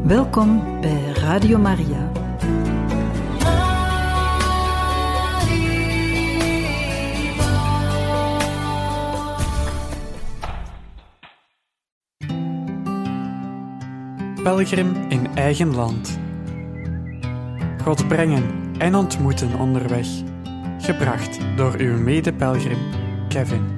Welkom bij Radio Maria. Pelgrim in eigen land. God brengen en ontmoeten onderweg. Gebracht door uw mede-pelgrim Kevin.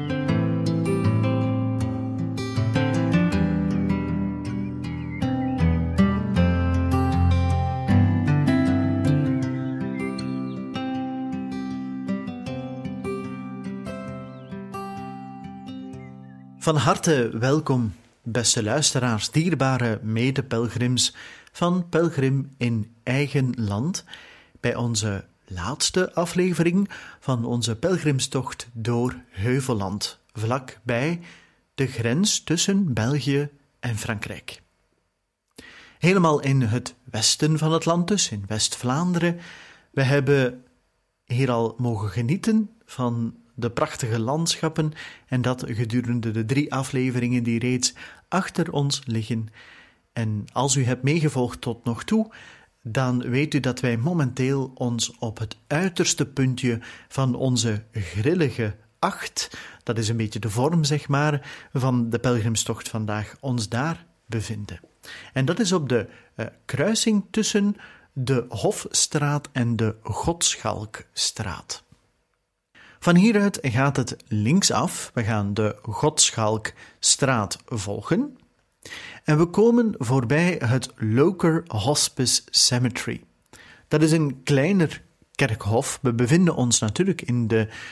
Van harte welkom, beste luisteraars, dierbare mede-pelgrims van Pelgrim in eigen land, bij onze laatste aflevering van onze pelgrimstocht door Heuvelland, vlakbij de grens tussen België en Frankrijk. Helemaal in het westen van het land dus, in West-Vlaanderen. We hebben hier al mogen genieten van de prachtige landschappen en dat gedurende de 3 afleveringen die reeds achter ons liggen. En als u hebt meegevolgd tot nog toe, dan weet u dat wij momenteel ons op het uiterste puntje van onze grillige 8, dat is een beetje de vorm, zeg maar, van de pelgrimstocht vandaag, ons daar bevinden. En dat is op de kruising tussen de Hofstraat en de Godschalkstraat. Van hieruit gaat het linksaf, we gaan de Godschalkstraat volgen en we komen voorbij het Loker Hospice Cemetery. Dat is een kleiner kerkhof. We bevinden ons natuurlijk in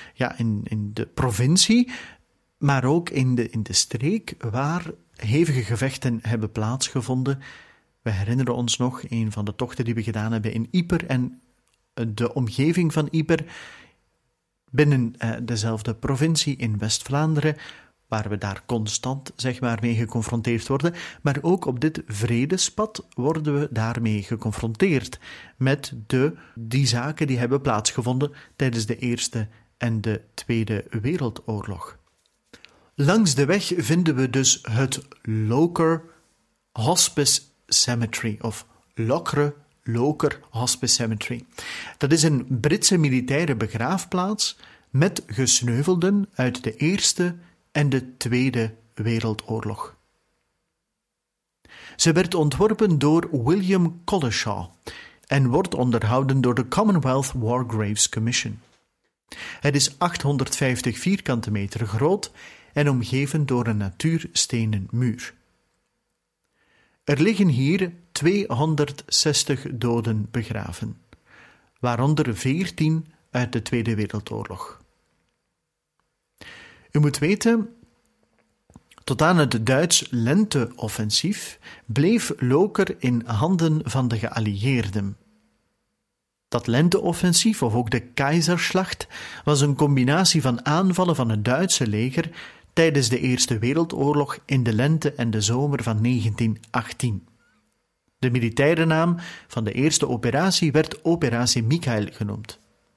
de provincie, maar ook in de streek waar hevige gevechten hebben plaatsgevonden. We herinneren ons nog een van de tochten die we gedaan hebben in Yper en de omgeving van Yper, binnen dezelfde provincie in West-Vlaanderen, waar we daar constant, zeg maar, mee geconfronteerd worden. Maar ook op dit vredespad worden we daarmee geconfronteerd met die zaken die hebben plaatsgevonden tijdens de Eerste en de Tweede Wereldoorlog. Langs de weg vinden we dus het Loker Hospice Cemetery, of Loker Hospice Cemetery. Dat is een Britse militaire begraafplaats met gesneuvelden uit de Eerste en de Tweede Wereldoorlog. Ze werd ontworpen door William Collishaw en wordt onderhouden door de Commonwealth War Graves Commission. Het is 850 vierkante meter groot en omgeven door een natuurstenen muur. Er liggen hier 260 doden begraven, waaronder 14 uit de Tweede Wereldoorlog. U moet weten, tot aan het Duits lenteoffensief bleef Loker in handen van de geallieerden. Dat lenteoffensief, of ook de Keizerslacht, was een combinatie van aanvallen van het Duitse leger tijdens de Eerste Wereldoorlog in de lente en de zomer van 1918. De militaire naam van de eerste operatie werd Operatie Michael genoemd.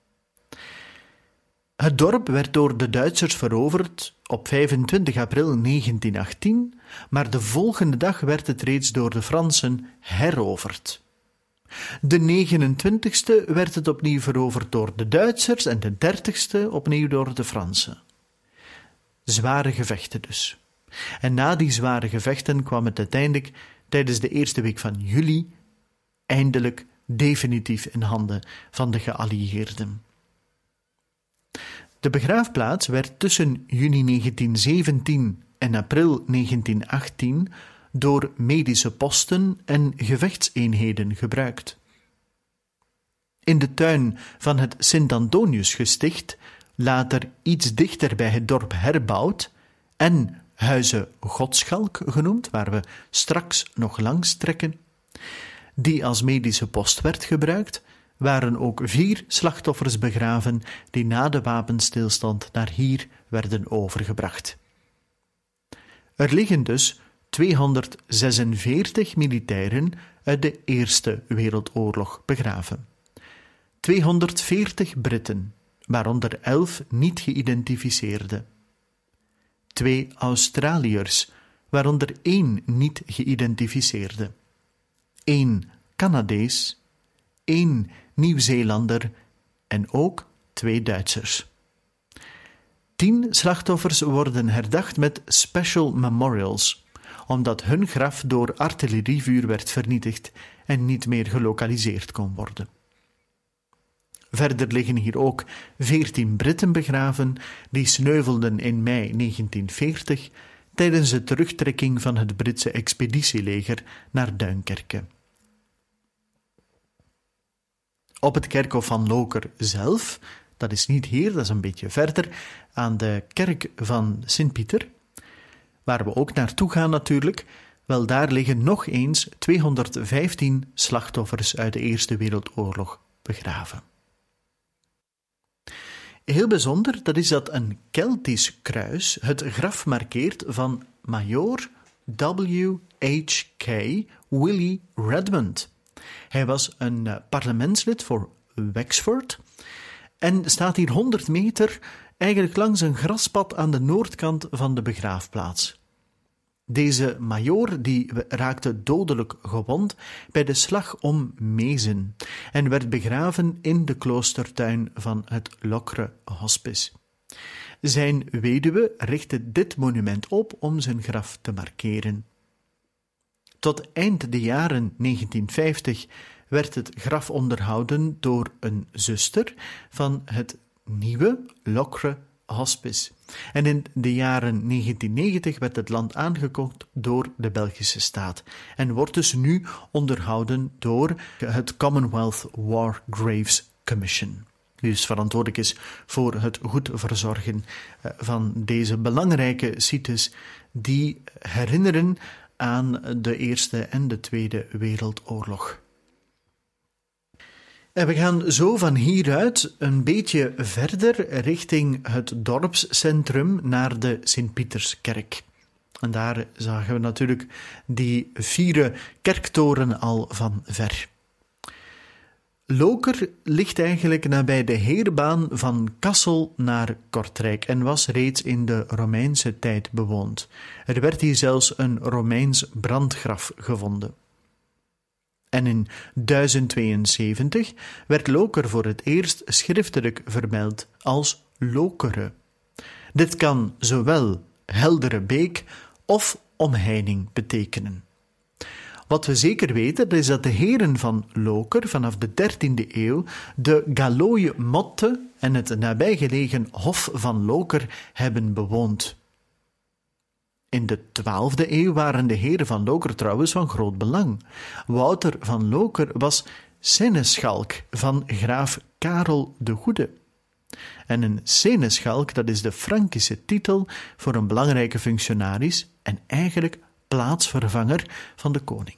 Het dorp werd door de Duitsers veroverd op 25 april 1918, maar de volgende dag werd het reeds door de Fransen heroverd. De 29e werd het opnieuw veroverd door de Duitsers en de 30e opnieuw door de Fransen. Zware gevechten dus. En na die zware gevechten kwam het uiteindelijk tijdens de eerste week van juli eindelijk definitief in handen van de geallieerden. De begraafplaats werd tussen juni 1917 en april 1918 door medische posten en gevechtseenheden gebruikt. In de tuin van het Sint-Antoniusgesticht, later iets dichter bij het dorp herbouwd en Huize Godschalk genoemd, waar we straks nog langs trekken, die als medische post werd gebruikt, waren ook 4 slachtoffers begraven die na de wapenstilstand naar hier werden overgebracht. Er liggen dus 246 militairen uit de Eerste Wereldoorlog begraven. 240 Britten, waaronder 11 niet geïdentificeerde. 2 Australiërs, waaronder 1 niet geïdentificeerde. 1 Canadees, 1 Nieuw-Zeelander en ook 2 Duitsers. 10 slachtoffers worden herdacht met special memorials, omdat hun graf door artillerievuur werd vernietigd en niet meer gelokaliseerd kon worden. Verder liggen hier ook 14 Britten begraven die sneuvelden in mei 1940 tijdens de terugtrekking van het Britse expeditieleger naar Duinkerke. Op het kerkhof van Loker zelf, dat is niet hier, dat is een beetje verder, aan de kerk van Sint-Pieter, waar we ook naartoe gaan natuurlijk, wel daar liggen nog eens 215 slachtoffers uit de Eerste Wereldoorlog begraven. Heel bijzonder, dat is dat een Keltisch kruis het graf markeert van Majoor W.H.K. Willie Redmond. Hij was een parlementslid voor Wexford en staat hier 100 meter eigenlijk langs een graspad aan de noordkant van de begraafplaats. Deze majoor die raakte dodelijk gewond bij de slag om Mezen en werd begraven in de kloostertuin van het Locre Hospice. Zijn weduwe richtte dit monument op om zijn graf te markeren. Tot eind de jaren 1950 werd het graf onderhouden door een zuster van het nieuwe Locre Hospice. En in de jaren 1990 werd het land aangekocht door de Belgische staat en wordt dus nu onderhouden door het Commonwealth War Graves Commission, die dus verantwoordelijk is voor het goed verzorgen van deze belangrijke sites die herinneren aan de Eerste en de Tweede Wereldoorlog. En we gaan zo van hieruit een beetje verder richting het dorpscentrum naar de Sint-Pieterskerk. En daar zagen we natuurlijk die fiere kerktoren al van ver. Loker ligt eigenlijk nabij de heerbaan van Kassel naar Kortrijk en was reeds in de Romeinse tijd bewoond. Er werd hier zelfs een Romeins brandgraf gevonden. En in 1072 werd Loker voor het eerst schriftelijk vermeld als Lokere. Dit kan zowel heldere beek of omheining betekenen. Wat we zeker weten is dat de heren van Loker vanaf de 13e eeuw de Gallooie Motte en het nabijgelegen Hof van Loker hebben bewoond. In de 12e eeuw waren de heren van Loker trouwens van groot belang. Wouter van Loker was seneschalk van graaf Karel de Goede. En een seneschalk, dat is de Frankische titel voor een belangrijke functionaris en eigenlijk plaatsvervanger van de koning.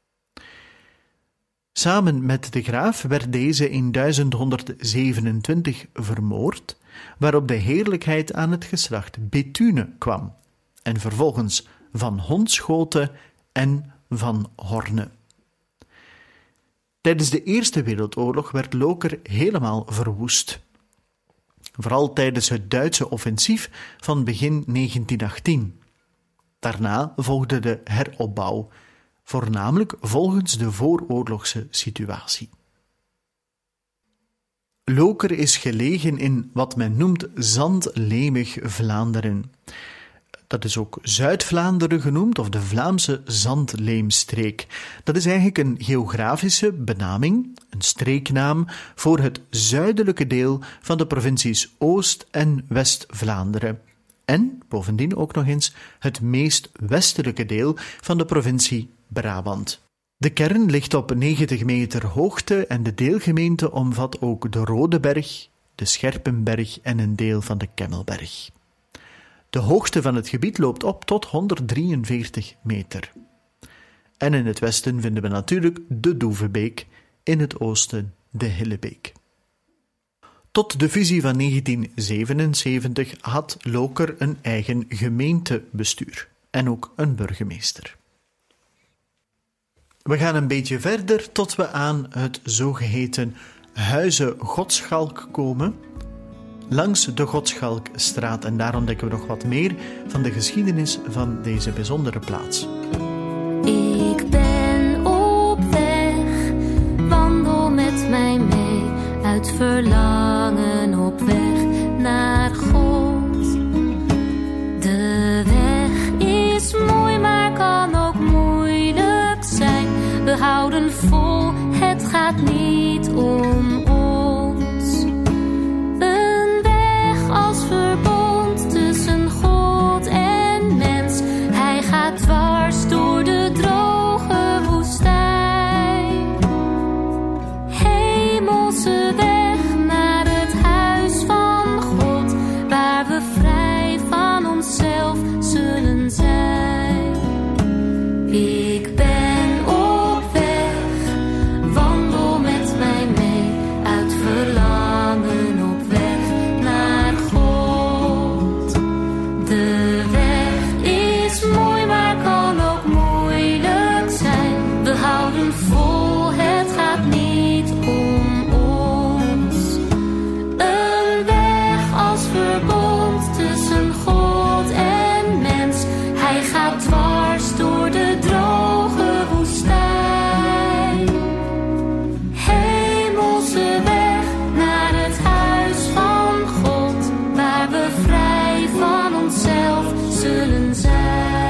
Samen met de graaf werd deze in 1127 vermoord, waarop de heerlijkheid aan het geslacht Bethune kwam, en vervolgens van Honschoten en van Horne. Tijdens de Eerste Wereldoorlog werd Loker helemaal verwoest. Vooral tijdens het Duitse offensief van begin 1918. Daarna volgde de heropbouw, voornamelijk volgens de vooroorlogse situatie. Loker is gelegen in wat men noemt zandlemig Vlaanderen. Dat is ook Zuid-Vlaanderen genoemd, of de Vlaamse zandleemstreek. Dat is eigenlijk een geografische benaming, een streeknaam, voor het zuidelijke deel van de provincies Oost- en West-Vlaanderen. En, bovendien ook nog eens, het meest westelijke deel van de provincie Brabant. De kern ligt op 90 meter hoogte en de deelgemeente omvat ook de Rodeberg, de Scherpenberg en een deel van de Kemmelberg. De hoogte van het gebied loopt op tot 143 meter. En in het westen vinden we natuurlijk de Doevebeek, in het oosten de Hillebeek. Tot de fusie van 1977 had Loker een eigen gemeentebestuur en ook een burgemeester. We gaan een beetje verder tot we aan het zogeheten Huize Godschalk komen, langs de Godschalkstraat, en daar ontdekken we nog wat meer van de geschiedenis van deze bijzondere plaats. Ik ben op verlangen op weg naar God. De weg is mooi, maar kan ook moeilijk zijn. We houden vol, het gaat niet om ons. Een weg als verbond tussen God en mens. Hij gaat dwars door de droge woestijn. Hemelse weg naar het huis van God, waar we vrij van onszelf zullen zijn. Ik ben op weg, wandel met mij mee, uit verlangen op weg naar God. De weg is mooi, maar kan ook moeilijk zijn. We houden vol, het gaat niet om ons. Een weg als verbond tussen God en mens. Hij gaat dwars door de droge woestijn. Hemelse weg naar het huis van God, waar we vrij van onszelf zullen zijn.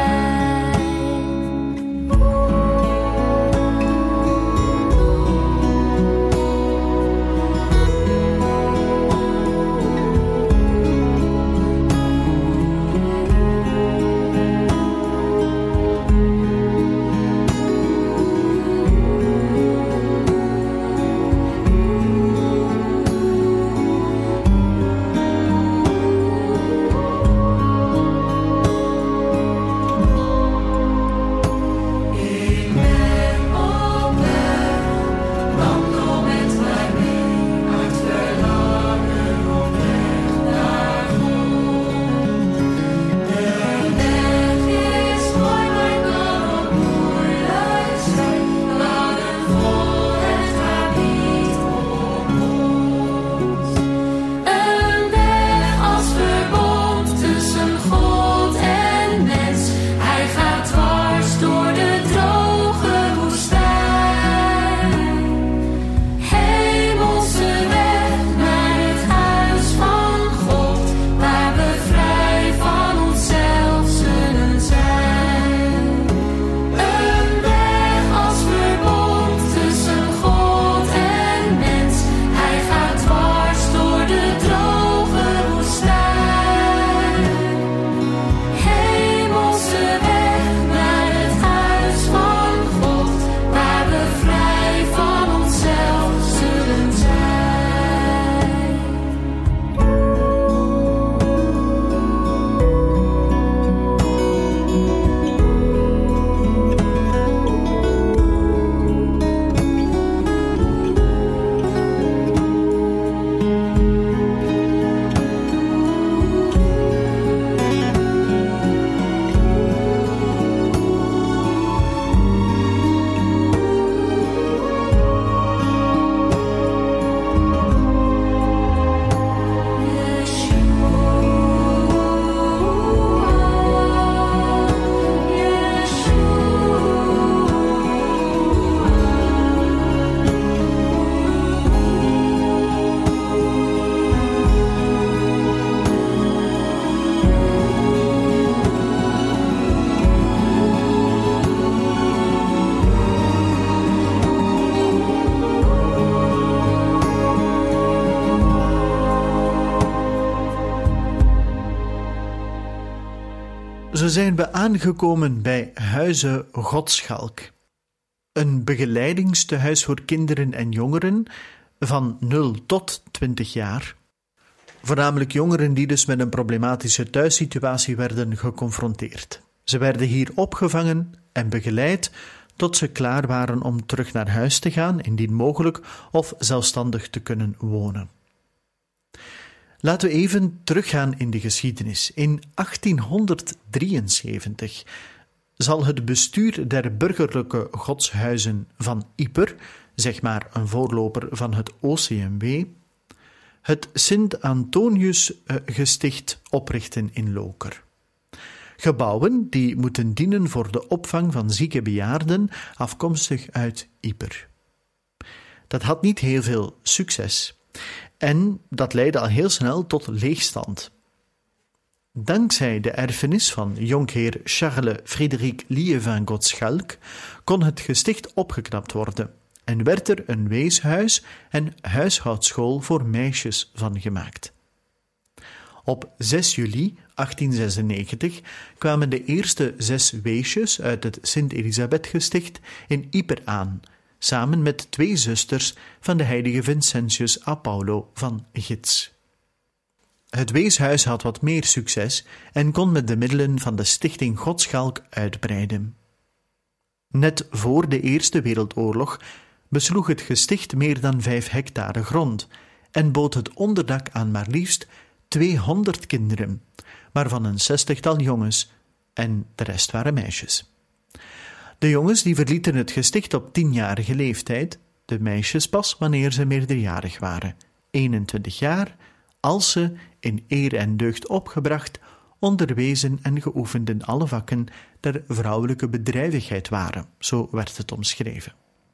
Zo zijn we aangekomen bij Huize Godschalk. Een begeleidingstehuis voor kinderen en jongeren van 0 tot 20 jaar. Voornamelijk jongeren die dus met een problematische thuissituatie werden geconfronteerd. Ze werden hier opgevangen en begeleid tot ze klaar waren om terug naar huis te gaan, indien mogelijk, of zelfstandig te kunnen wonen. Laten we even teruggaan in de geschiedenis. In 1873 zal het bestuur der burgerlijke godshuizen van Ieper, zeg maar een voorloper van het OCMW, het Sint-Antonius-gesticht oprichten in Loker. Gebouwen die moeten dienen voor de opvang van zieke bejaarden afkomstig uit Ieper. Dat had niet heel veel succes. En dat leidde al heel snel tot leegstand. Dankzij de erfenis van jonkheer Charles Frédéric Liévin-Gottschalk kon het gesticht opgeknapt worden en werd er een weeshuis en huishoudschool voor meisjes van gemaakt. Op 6 juli 1896 kwamen de eerste 6 weesjes uit het Sint-Elisabeth-gesticht in Yper aan, samen met 2 zusters van de heilige Vincentius a Paulo van Gits. Het weeshuis had wat meer succes en kon met de middelen van de stichting Gottschalk uitbreiden. Net voor de Eerste Wereldoorlog besloeg het gesticht meer dan 5 hectare grond en bood het onderdak aan maar liefst 200 kinderen, waarvan een 60-tal jongens en de rest waren meisjes. De jongens die verlieten het gesticht op 10-jarige leeftijd, de meisjes pas wanneer ze meerderjarig waren, 21 jaar, als ze in eer en deugd opgebracht, onderwezen en geoefend in alle vakken der vrouwelijke bedrijvigheid waren, zo werd het omschreven.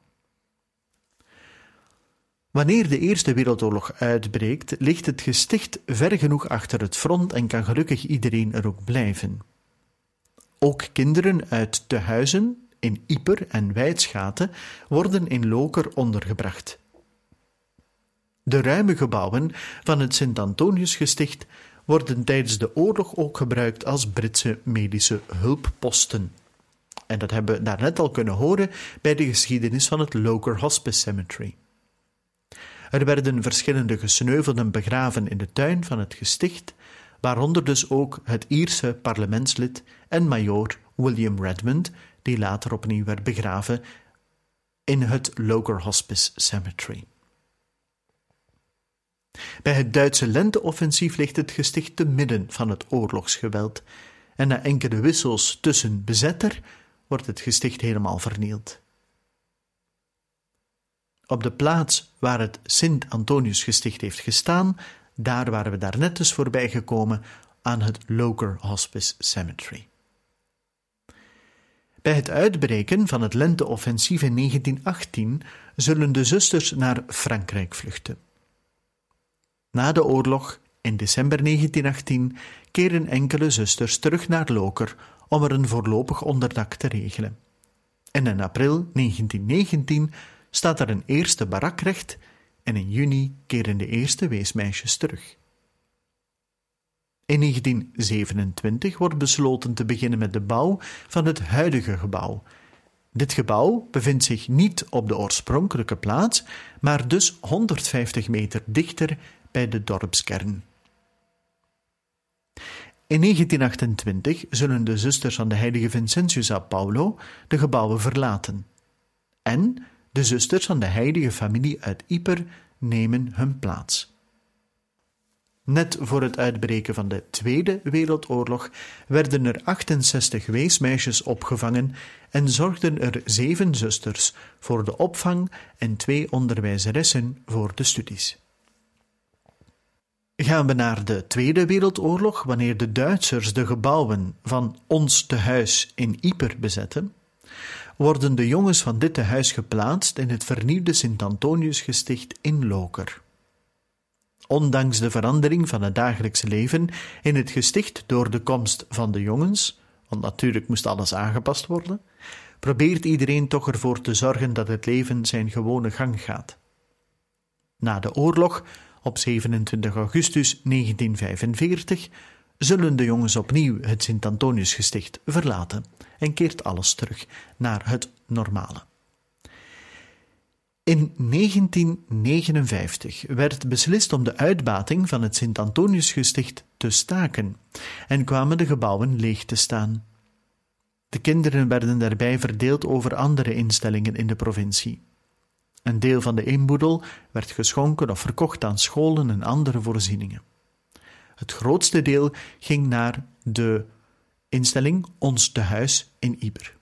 Wanneer de Eerste Wereldoorlog uitbreekt, ligt het gesticht ver genoeg achter het front en kan gelukkig iedereen er ook blijven. Ook kinderen uit tehuizen in Yper en Wijtschaten worden in Loker ondergebracht. De ruime gebouwen van het Sint-Antoniusgesticht worden tijdens de oorlog ook gebruikt als Britse medische hulpposten. En dat hebben we daarnet al kunnen horen bij de geschiedenis van het Loker Hospice Cemetery. Er werden verschillende gesneuvelden begraven in de tuin van het gesticht, waaronder dus ook het Ierse parlementslid en majoor William Redmond, die later opnieuw werd begraven in het Loker Hospice Cemetery. Bij het Duitse lenteoffensief ligt het gesticht te midden van het oorlogsgeweld en na enkele wissels tussen bezetter wordt het gesticht helemaal vernield. Op de plaats waar het Sint-Antoniusgesticht heeft gestaan, daar waren we daarnet dus voorbij gekomen aan het Loker Hospice Cemetery. Bij het uitbreken van het lenteoffensief in 1918 zullen de zusters naar Frankrijk vluchten. Na de oorlog, in december 1918, keren enkele zusters terug naar Loker om er een voorlopig onderdak te regelen. En in april 1919 staat er een eerste barak recht en in juni keren de eerste weesmeisjes terug. In 1927 wordt besloten te beginnen met de bouw van het huidige gebouw. Dit gebouw bevindt zich niet op de oorspronkelijke plaats, maar dus 150 meter dichter bij de dorpskern. In 1928 zullen de zusters van de heilige Vincentius a Paulo de gebouwen verlaten. En de zusters van de heilige familie uit Yper nemen hun plaats. Net voor het uitbreken van de Tweede Wereldoorlog werden er 68 weesmeisjes opgevangen en zorgden er 7 zusters voor de opvang en 2 onderwijzeressen voor de studies. Gaan we naar de Tweede Wereldoorlog, wanneer de Duitsers de gebouwen van ons tehuis in Yper bezetten, worden de jongens van dit tehuis geplaatst in het vernieuwde Sint-Antoniusgesticht in Loker. Ondanks de verandering van het dagelijkse leven in het gesticht door de komst van de jongens, want natuurlijk moest alles aangepast worden, probeert iedereen toch ervoor te zorgen dat het leven zijn gewone gang gaat. Na de oorlog, op 27 augustus 1945, zullen de jongens opnieuw het Sint-Antoniusgesticht verlaten en keert alles terug naar het normale. In 1959 werd beslist om de uitbating van het Sint-Antoniusgesticht te staken en kwamen de gebouwen leeg te staan. De kinderen werden daarbij verdeeld over andere instellingen in de provincie. Een deel van de inboedel werd geschonken of verkocht aan scholen en andere voorzieningen. Het grootste deel ging naar de instelling Ons Tehuis in Yper.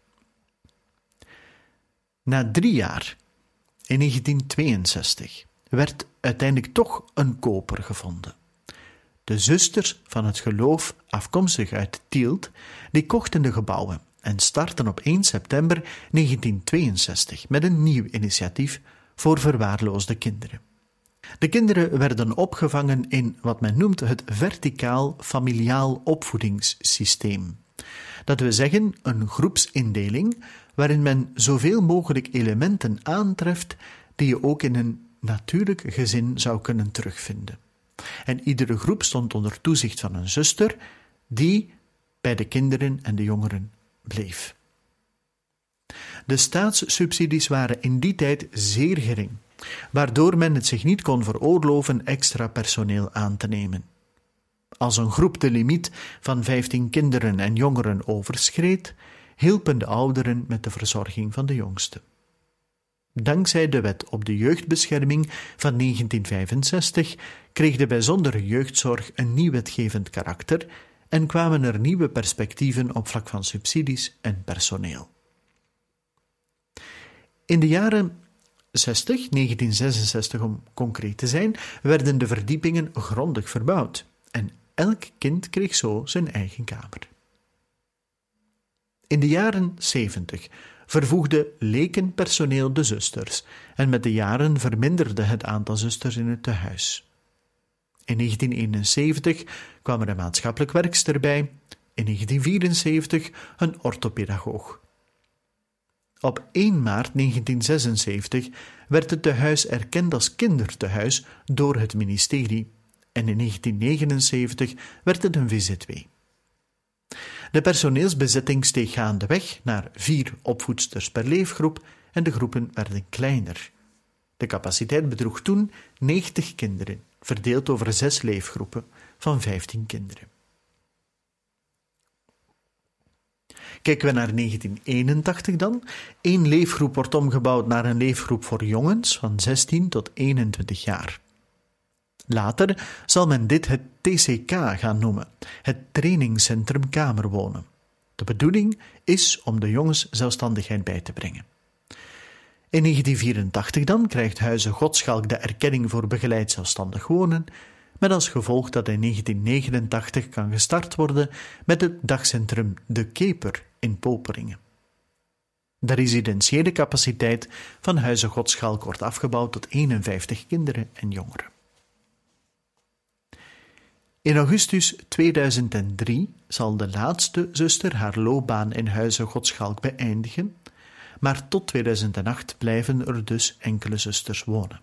Na 3 jaar, in 1962, werd uiteindelijk toch een koper gevonden. De zusters van het geloof, afkomstig uit Tielt, die kochten de gebouwen en startten op 1 september 1962 met een nieuw initiatief voor verwaarloosde kinderen. De kinderen werden opgevangen in wat men noemt het verticaal familiaal opvoedingssysteem. Dat wil zeggen een groepsindeling waarin men zoveel mogelijk elementen aantreft die je ook in een natuurlijk gezin zou kunnen terugvinden. En iedere groep stond onder toezicht van een zuster die bij de kinderen en de jongeren bleef. De staatssubsidies waren in die tijd zeer gering, waardoor men het zich niet kon veroorloven extra personeel aan te nemen. Als een groep de limiet van 15 kinderen en jongeren overschreed, hielpen de ouderen met de verzorging van de jongsten. Dankzij de wet op de jeugdbescherming van 1965 kreeg de bijzondere jeugdzorg een nieuw wetgevend karakter en kwamen er nieuwe perspectieven op vlak van subsidies en personeel. In de jaren 1966 om concreet te zijn, werden de verdiepingen grondig verbouwd en elk kind kreeg zo zijn eigen kamer. In de jaren 70 vervoegde lekenpersoneel de zusters en met de jaren verminderde het aantal zusters in het tehuis. In 1971 kwam er een maatschappelijk werkster bij, in 1974 een orthopedagoog. Op 1 maart 1976 werd het tehuis erkend als kindertehuis door het ministerie en in 1979 werd het een VZW. De personeelsbezetting steeg gaandeweg naar 4 opvoedsters per leefgroep en de groepen werden kleiner. De capaciteit bedroeg toen 90 kinderen, verdeeld over 6 leefgroepen van 15 kinderen. Kijken we naar 1981 dan. 1 leefgroep wordt omgebouwd naar een leefgroep voor jongens van 16 tot 21 jaar. Later zal men dit het TCK gaan noemen, het Trainingscentrum Kamerwonen. De bedoeling is om de jongens zelfstandigheid bij te brengen. In 1984 dan krijgt Huize Godschalk de erkenning voor begeleid zelfstandig wonen, met als gevolg dat in 1989 kan gestart worden met het dagcentrum De Keper in Poperingen. De residentiële capaciteit van Huize Godschalk wordt afgebouwd tot 51 kinderen en jongeren. In augustus 2003 zal de laatste zuster haar loopbaan in Huize Godschalk beëindigen, maar tot 2008 blijven er dus enkele zusters wonen.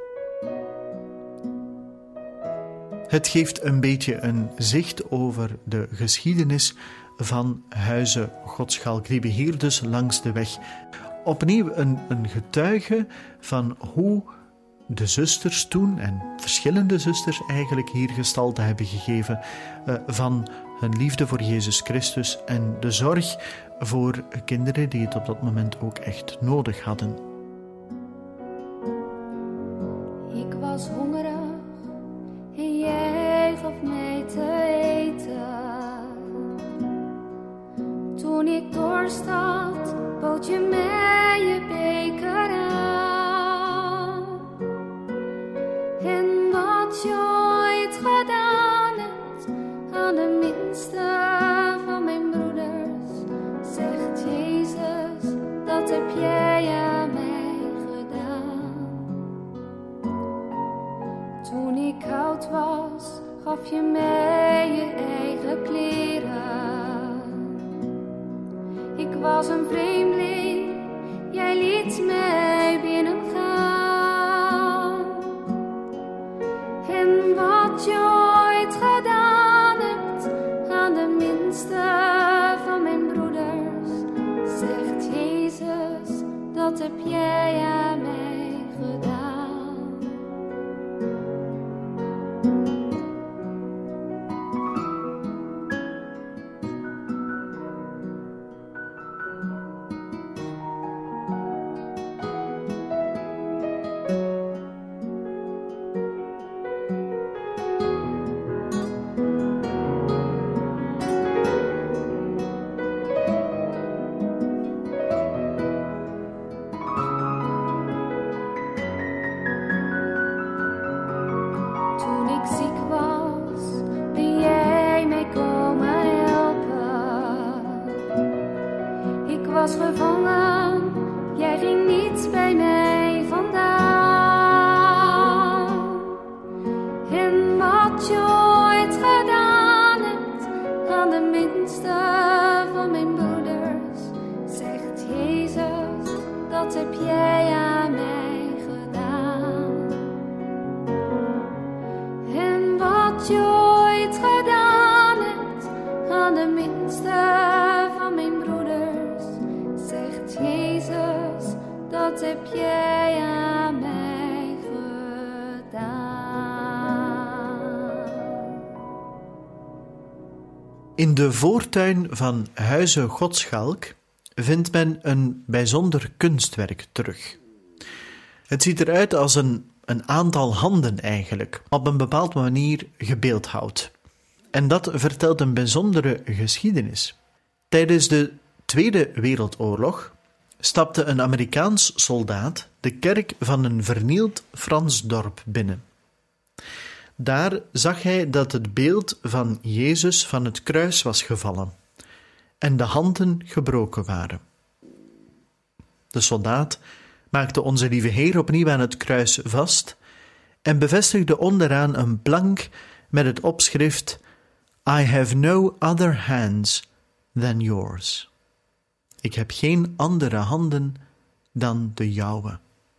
Het geeft een beetje een zicht over de geschiedenis van Huize Godschalk, die we hier dus langs de weg. Opnieuw een getuige van hoe de zusters toen, en verschillende zusters eigenlijk hier gestalte hebben gegeven, van hun liefde voor Jezus Christus en de zorg voor kinderen die het op dat moment ook echt nodig hadden. Ik was hongerig en jij gaf mij te eten. Toen ik dorst had, bood je mij je beker aan. En wat je ooit gedaan hebt aan de minste van mijn broeders, zegt Jezus, dat heb jij aan mij gedaan. Toen ik oud was, gaf je mij je eigen kleren. Ik was een vreemdeling, jij liet mij binnengaan. En wat je ooit gedaan hebt aan de minste van mijn broeders, zegt Jezus, dat heb jij aan mij gedaan. Toen ik ziek was, ben jij mij komen helpen. Ik was gevangen, jij ging niet bij mij vandaan. In de voortuin van Huize Godschalk vindt men een bijzonder kunstwerk terug. Het ziet eruit als een aantal handen eigenlijk, op een bepaalde manier gebeeldhouwd. En dat vertelt een bijzondere geschiedenis. Tijdens de Tweede Wereldoorlog stapte een Amerikaans soldaat de kerk van een vernield Frans dorp binnen. Daar zag hij dat het beeld van Jezus van het kruis was gevallen en de handen gebroken waren. De soldaat maakte onze lieve Heer opnieuw aan het kruis vast en bevestigde onderaan een plank met het opschrift I have no other hands than yours. Ik heb geen andere handen dan de jouwe.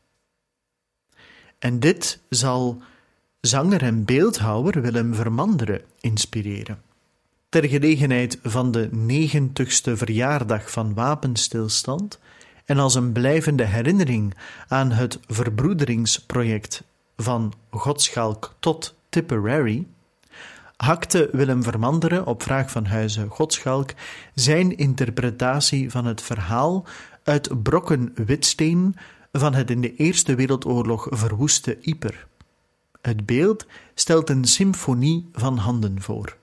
En dit zal zanger en beeldhouwer Willem Vermanderen inspireren. Ter gelegenheid van de 90ste verjaardag van Wapenstilstand en als een blijvende herinnering aan het verbroederingsproject van Godschalk tot Tipperary, hakte Willem Vermanderen op vraag van Huize Godschalk zijn interpretatie van het verhaal uit brokken witsteen van het in de Eerste Wereldoorlog verwoeste Yper. Het beeld stelt een symfonie van handen voor.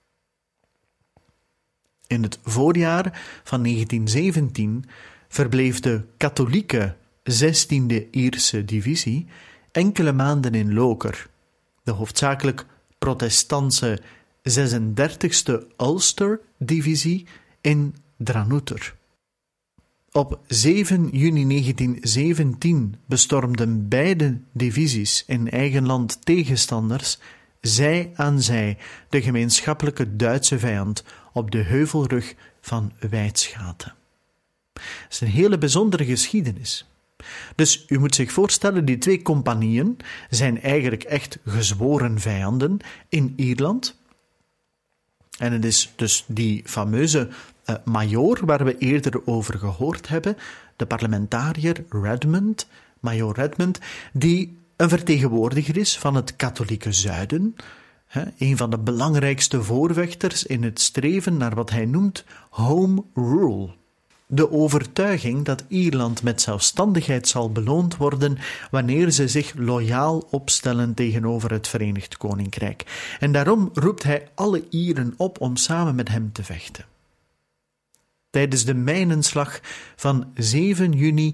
In het voorjaar van 1917 verbleef de katholieke 16e Ierse divisie enkele maanden in Loker, de hoofdzakelijk protestantse 36e Ulster-divisie in Dranouter. Op 7 juni 1917 bestormden beide divisies in eigen land tegenstanders zij aan zij de gemeenschappelijke Duitse vijand op de heuvelrug van Wijtschaten. Het is een hele bijzondere geschiedenis. Dus u moet zich voorstellen, die twee compagnieën zijn eigenlijk echt gezworen vijanden in Ierland. En het is dus die fameuze majoor waar we eerder over gehoord hebben, de parlementariër Redmond, majoor Redmond, die een vertegenwoordiger is van het katholieke zuiden, een van de belangrijkste voorvechters in het streven naar wat hij noemt home rule. De overtuiging dat Ierland met zelfstandigheid zal beloond worden wanneer ze zich loyaal opstellen tegenover het Verenigd Koninkrijk. En daarom roept hij alle Ieren op om samen met hem te vechten. Tijdens de mijnenslag van 7 juni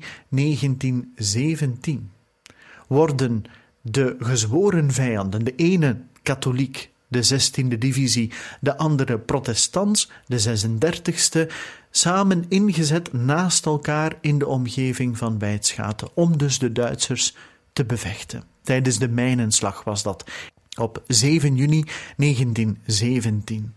1917 worden de gezworen vijanden, de ene katholiek, de 16e divisie, de andere protestants, de 36e, samen ingezet naast elkaar in de omgeving van Wijtschaten, om dus de Duitsers te bevechten. Tijdens de mijnenslag was dat, op 7 juni 1917.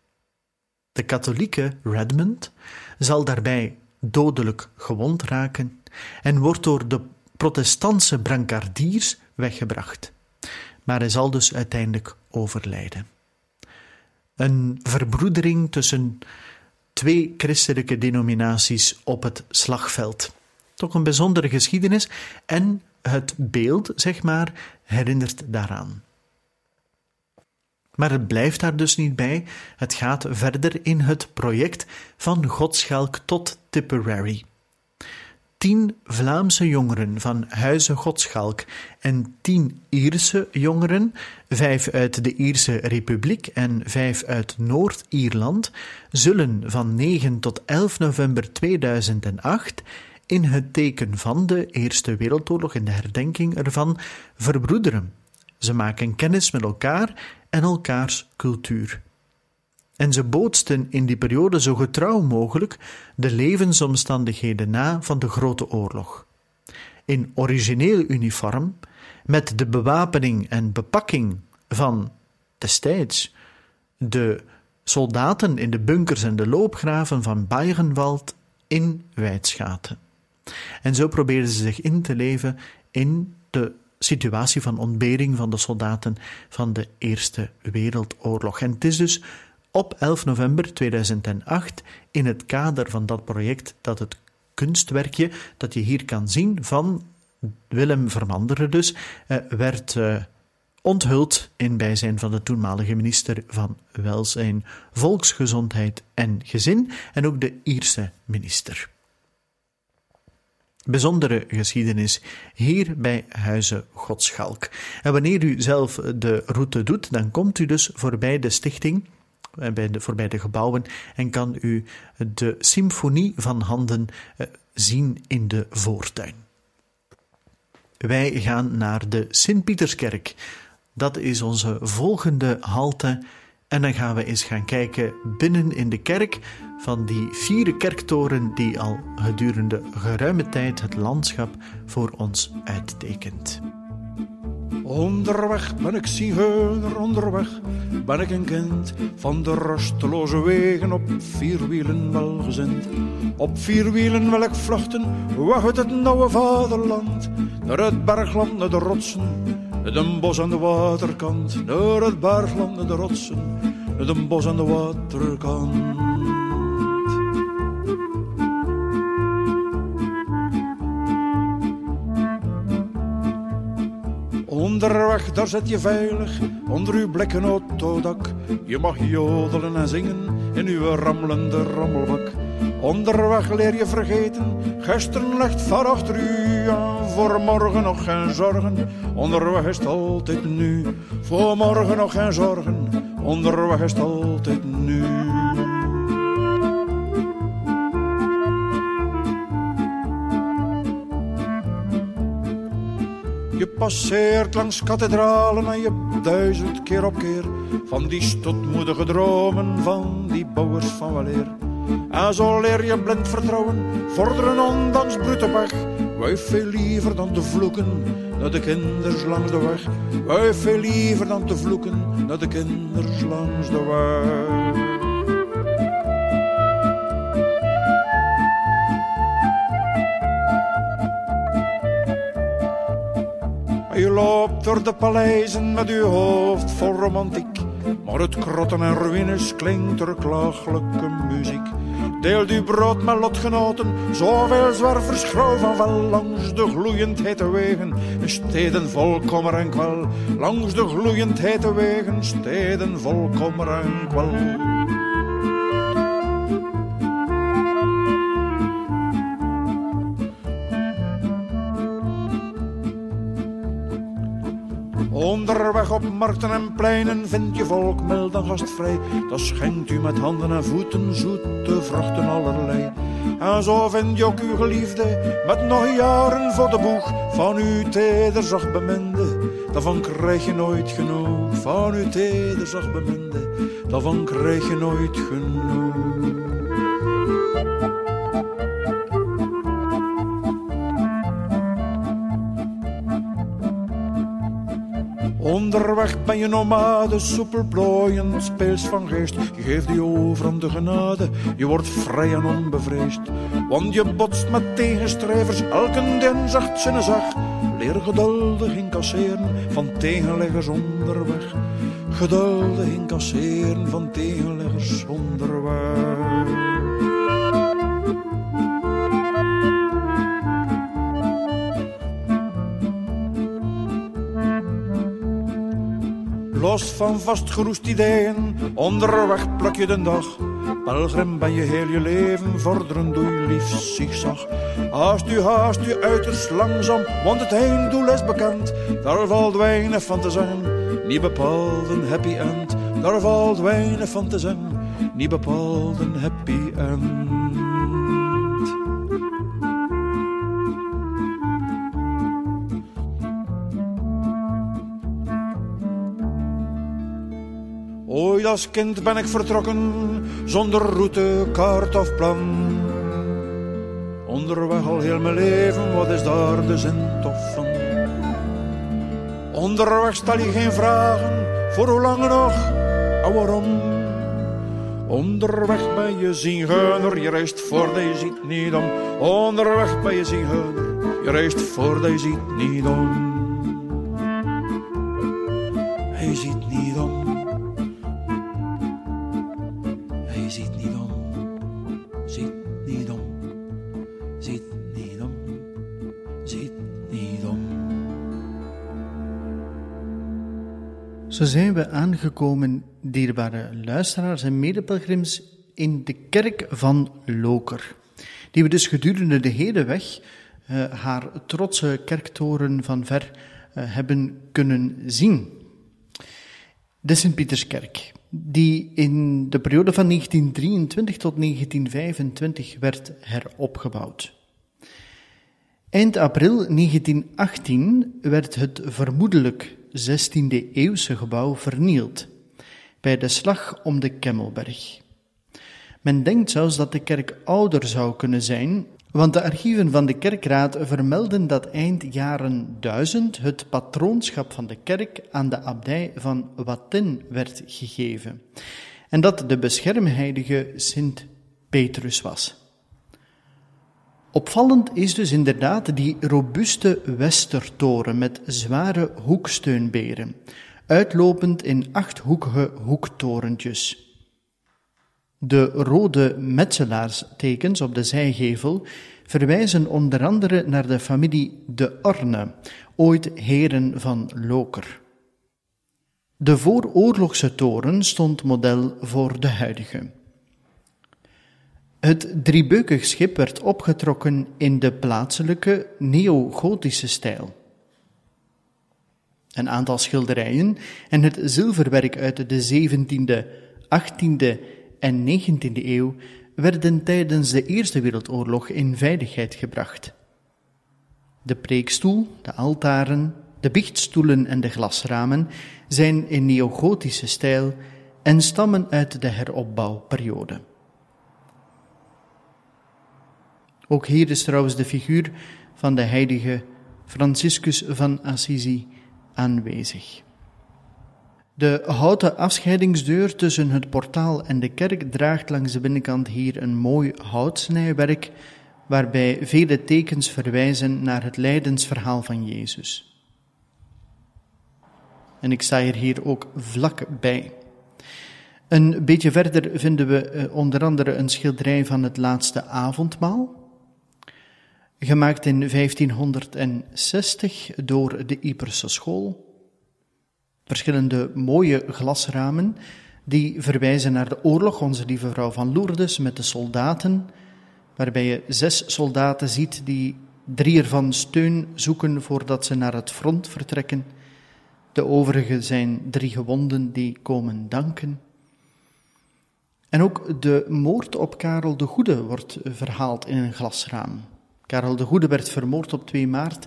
De katholieke Redmond zal daarbij dodelijk gewond raken en wordt door de protestantse brancardiers weggebracht. Maar hij zal dus uiteindelijk overlijden. Een verbroedering tussen twee christelijke denominaties op het slagveld. Toch een bijzondere geschiedenis en het beeld, zeg maar, herinnert daaraan. Maar het blijft daar dus niet bij. Het gaat verder in het project van Godschalk tot Tipperary. 10 Vlaamse jongeren van Huize Godschalk en 10 Ierse jongeren, 5 uit de Ierse Republiek en 5 uit Noord-Ierland, zullen van 9 tot 11 november 2008 in het teken van de Eerste Wereldoorlog en de herdenking ervan verbroederen. Ze maken kennis met elkaar en elkaars cultuur. En ze bootsten in die periode zo getrouw mogelijk de levensomstandigheden na van de Grote Oorlog. In origineel uniform, met de bewapening en bepakking van destijds de soldaten in de bunkers en de loopgraven van Bayernwald in Wijtschaten. En zo probeerden ze zich in te leven in de situatie van ontbering van de soldaten van de Eerste Wereldoorlog. En het is dus op 11 november 2008 in het kader van dat project dat het kunstwerkje dat je hier kan zien van Willem Vermanderen dus werd onthuld in bijzijn van de toenmalige minister van Welzijn, Volksgezondheid en Gezin en ook de Ierse minister. Bijzondere geschiedenis hier bij Huize Godschalk. En wanneer u zelf de route doet, dan komt u dus voorbij de stichting, voorbij de gebouwen, en kan u de symfonie van handen zien in de voortuin. Wij gaan naar de Sint-Pieterskerk. Dat is onze volgende halte. En dan gaan we eens gaan kijken binnen in de kerk van die 4 kerktoren die al gedurende geruime tijd het landschap voor ons uittekent. Onderweg ben ik zigeuner, onderweg ben ik een kind van de rusteloze wegen, op 4 wielen welgezind. Op 4 wielen wil ik vluchten, weg uit het nauwe vaderland, naar het bergland, naar de rotsen, naar de bos aan de waterkant, naar het bergland, naar de rotsen, naar de bos aan de waterkant. Onderweg, daar zit je veilig, onder uw blikken autodak. Je mag jodelen en zingen in uw rammelende rammelbak. Onderweg leer je vergeten, gisteren ligt ver achter u. En voor morgen nog geen zorgen, onderweg is het altijd nu. Voor morgen nog geen zorgen, onderweg is het altijd nu. Je passeert langs kathedralen en je 1000 keer op keer van die stoutmoedige dromen van die bouwers van weleer. En zo leer je blind vertrouwen, vorderen ondanks brute weg. Wij veel liever dan te vloeken naar de kinders langs de weg. Wij veel liever dan te vloeken naar de kinders langs de weg. Je loopt door de paleizen met uw hoofd vol romantiek, maar uit krotten en ruïnes klinkt er klagelijke muziek. Deelt uw brood met lotgenoten, zoveel zwervers grauw van vel, langs de gloeiend hete wegen, steden vol kommer en kwel. Langs de gloeiend hete wegen, steden vol kommer en kwel. Onderweg op markten en pleinen vindt je volk mild en gastvrij. Dat schenkt u met handen en voeten zoete vruchten allerlei. En zo vind je ook uw geliefde met nog jaren voor de boeg. Van uw teder zacht beminde, daarvan krijg je nooit genoeg. Van uw teder zacht beminde, daarvan krijg je nooit genoeg. Onderweg ben je nomade, soepel plooiend, speels van geest. Je geeft je over aan de genade, je wordt vrij en onbevreesd. Want je botst met tegenstrevers, elke den zachtzinnig zag. Leer geduldig incasseren van tegenleggers onderweg. Geduldig incasseren van tegenleggers onderweg. Los van vastgeroest ideeën, onderweg pluk je de dag. Pelgrim ben je heel je leven, vorderen doe je lief zigzag. Haast u uiterst langzaam, want het einddoel is bekend. Daar valt weinig van te zeggen, niet bepaald een happy end. Daar valt weinig van te zeggen, niet bepaald een happy end. Ooit als kind ben ik vertrokken, zonder route, kaart of plan. Onderweg al heel mijn leven, wat is daar de zin toch van? Onderweg stel je geen vragen, voor hoe lang nog en waarom? Onderweg ben je zigeuner, je reist voordat je ziet niet om. Onderweg ben je zigeuner, je reist voordat je ziet niet om. Hij ziet niet om. Ziet niet om, ziet niet om, ziet niet om, ziet niet om. Zo zijn we aangekomen, dierbare luisteraars en medepelgrims, in de kerk van Loker, die we dus gedurende de hele weg haar trotse kerktoren van ver hebben kunnen zien. De Sint-Pieterskerk, die in de periode van 1923 tot 1925 werd heropgebouwd. Eind april 1918 werd het vermoedelijk 16e-eeuwse gebouw vernield bij de slag om de Kemmelberg. Men denkt zelfs dat de kerk ouder zou kunnen zijn, want de archieven van de kerkraad vermelden dat eind jaren 1000 het patroonschap van de kerk aan de abdij van Watten werd gegeven en dat de beschermheilige Sint Petrus was. Opvallend is dus inderdaad die robuuste westertoren met zware hoeksteunberen, uitlopend in 8-hoekige hoektorentjes. De rode metselaarstekens op de zijgevel verwijzen onder andere naar de familie de Orne, ooit heren van Loker. De vooroorlogse toren stond model voor de huidige. Het driebeukig schip werd opgetrokken in de plaatselijke neogotische stijl. Een aantal schilderijen en het zilverwerk uit de 17e, 18e en 19e eeuw werden tijdens de Eerste Wereldoorlog in veiligheid gebracht. De preekstoel, de altaren, de biechtstoelen en de glasramen zijn in neogotische stijl en stammen uit de heropbouwperiode. Ook hier is trouwens de figuur van de heilige Franciscus van Assisi aanwezig. De houten afscheidingsdeur tussen het portaal en de kerk draagt langs de binnenkant hier een mooi houtsnijwerk, waarbij vele tekens verwijzen naar het lijdensverhaal van Jezus. En ik sta hier ook vlak bij. Een beetje verder vinden we onder andere een schilderij van het laatste avondmaal, gemaakt in 1560 door de Yperse school. Verschillende mooie glasramen die verwijzen naar de oorlog, Onze Lieve Vrouw van Lourdes met de soldaten, waarbij je 6 soldaten ziet die 3 ervan steun zoeken voordat ze naar het front vertrekken. De overige zijn 3 gewonden die komen danken. En ook de moord op Karel de Goede wordt verhaald in een glasraam. Karel de Goede werd vermoord op 2 maart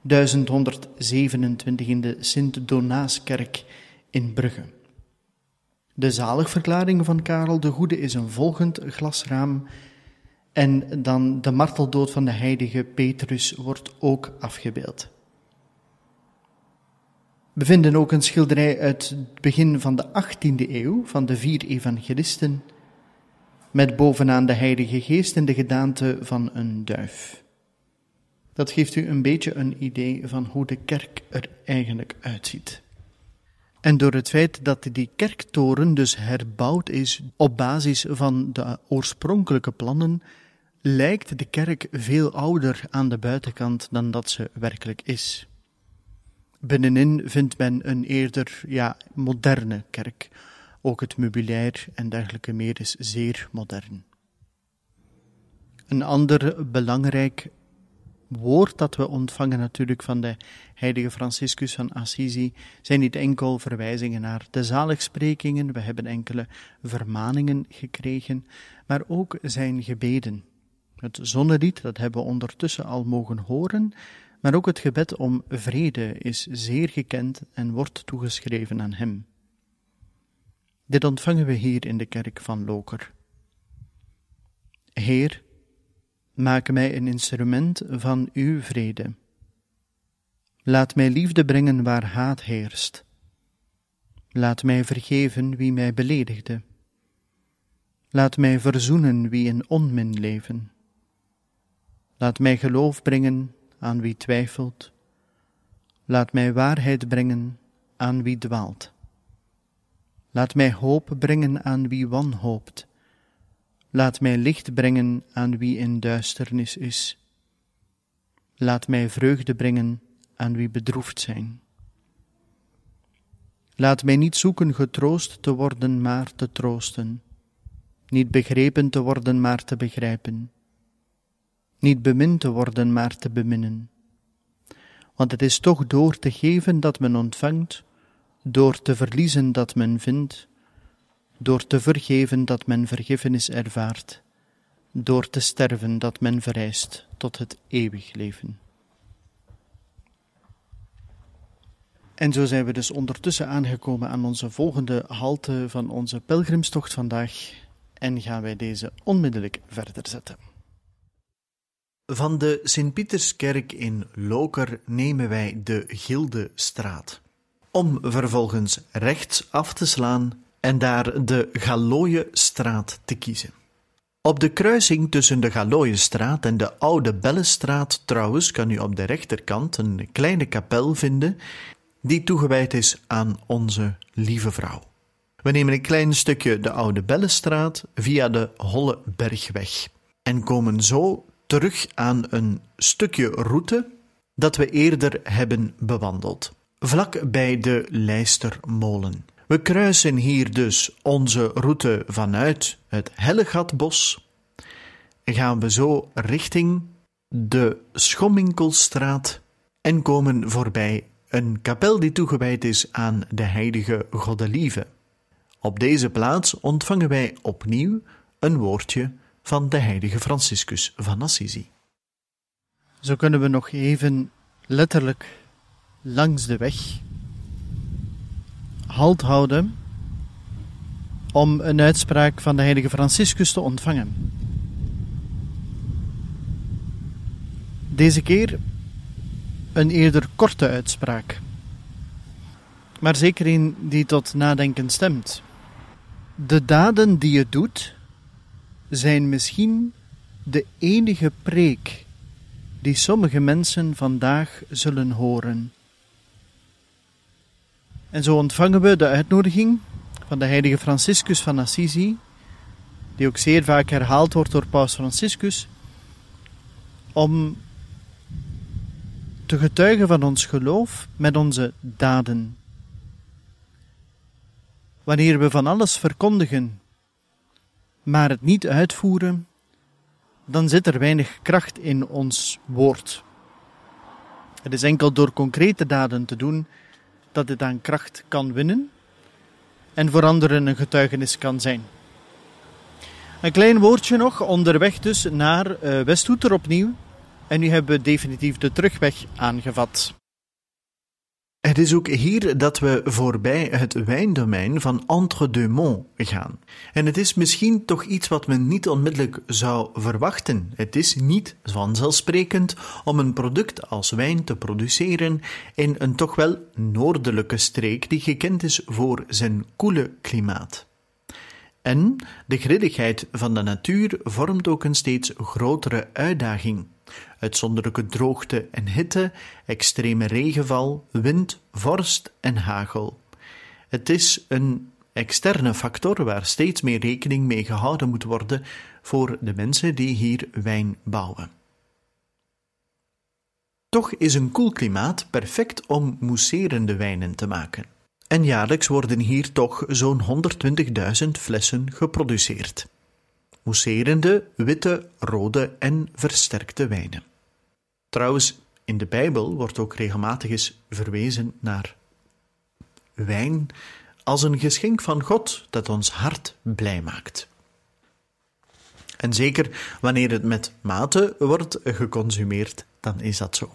1127 in de Sint-Donaaskerk in Brugge. De zaligverklaring van Karel de Goede is een volgend glasraam en dan de marteldood van de heilige Petrus wordt ook afgebeeld. We vinden ook een schilderij uit het begin van de 18e eeuw van de 4 evangelisten met bovenaan de Heilige Geest in de gedaante van een duif. Dat geeft u een beetje een idee van hoe de kerk er eigenlijk uitziet. En door het feit dat die kerktoren dus herbouwd is op basis van de oorspronkelijke plannen, lijkt de kerk veel ouder aan de buitenkant dan dat ze werkelijk is. Binnenin vindt men een eerder moderne kerk. Ook het meubilair en dergelijke meer is zeer modern. Een ander belangrijk woord dat we ontvangen natuurlijk van de heilige Franciscus van Assisi zijn niet enkel verwijzingen naar de zaligsprekingen, we hebben enkele vermaningen gekregen, maar ook zijn gebeden. Het zonnelied, dat hebben we ondertussen al mogen horen, maar ook het gebed om vrede is zeer gekend en wordt toegeschreven aan hem. Dit ontvangen we hier in de kerk van Loker. Heer, maak mij een instrument van uw vrede. Laat mij liefde brengen waar haat heerst. Laat mij vergeven wie mij beledigde. Laat mij verzoenen wie in onmin leven. Laat mij geloof brengen aan wie twijfelt. Laat mij waarheid brengen aan wie dwaalt. Laat mij hoop brengen aan wie wanhoopt. Laat mij licht brengen aan wie in duisternis is. Laat mij vreugde brengen aan wie bedroefd zijn. Laat mij niet zoeken getroost te worden, maar te troosten. Niet begrepen te worden, maar te begrijpen. Niet bemind te worden, maar te beminnen. Want het is toch door te geven dat men ontvangt, door te verliezen dat men vindt, door te vergeven dat men vergiffenis ervaart, door te sterven dat men verrijst tot het eeuwig leven. En zo zijn we dus ondertussen aangekomen aan onze volgende halte van onze pelgrimstocht vandaag en gaan wij deze onmiddellijk verder zetten. Van de Sint-Pieterskerk in Loker nemen wij de Gildestraat, om vervolgens rechts af te slaan en daar de Galooienstraat te kiezen. Op de kruising tussen de Galooienstraat en de Oude Bellestraat trouwens kan u op de rechterkant een kleine kapel vinden die toegewijd is aan onze Lieve Vrouw. We nemen een klein stukje de Oude Bellestraat via de Hollebergweg en komen zo terug aan een stukje route dat we eerder hebben bewandeld, vlak bij de Lijstermolen. We kruisen hier dus onze route vanuit het Hellegatbos, gaan we zo richting de Schomminkelstraat en komen voorbij een kapel die toegewijd is aan de heilige Godelieve. Op deze plaats ontvangen wij opnieuw een woordje van de heilige Franciscus van Assisi. Zo kunnen we nog even letterlijk langs de weg halt houden om een uitspraak van de heilige Franciscus te ontvangen. Deze keer een eerder korte uitspraak, maar zeker een die tot nadenken stemt. De daden die je doet zijn misschien de enige preek die sommige mensen vandaag zullen horen. En zo ontvangen we de uitnodiging van de heilige Franciscus van Assisi, die ook zeer vaak herhaald wordt door Paus Franciscus, om te getuigen van ons geloof met onze daden. Wanneer we van alles verkondigen, maar het niet uitvoeren, dan zit er weinig kracht in ons woord. Het is enkel door concrete daden te doen dat het aan kracht kan winnen en voor anderen een getuigenis kan zijn. Een klein woordje nog, onderweg dus naar Westhoeter opnieuw. En nu hebben we definitief de terugweg aangevat. Het is ook hier dat we voorbij het wijndomein van Entre-deux-Monts gaan. En het is misschien toch iets wat men niet onmiddellijk zou verwachten. Het is niet vanzelfsprekend om een product als wijn te produceren in een toch wel noordelijke streek die gekend is voor zijn koele klimaat. En de grilligheid van de natuur vormt ook een steeds grotere uitdaging. Uitzonderlijke droogte en hitte, extreme regenval, wind, vorst en hagel. Het is een externe factor waar steeds meer rekening mee gehouden moet worden voor de mensen die hier wijn bouwen. Toch is een koel klimaat perfect om mousserende wijnen te maken. En jaarlijks worden hier toch zo'n 120.000 flessen geproduceerd. Mousserende, witte, rode en versterkte wijnen. Trouwens, in de Bijbel wordt ook regelmatig eens verwezen naar wijn als een geschenk van God dat ons hart blij maakt. En zeker wanneer het met mate wordt geconsumeerd, dan is dat zo.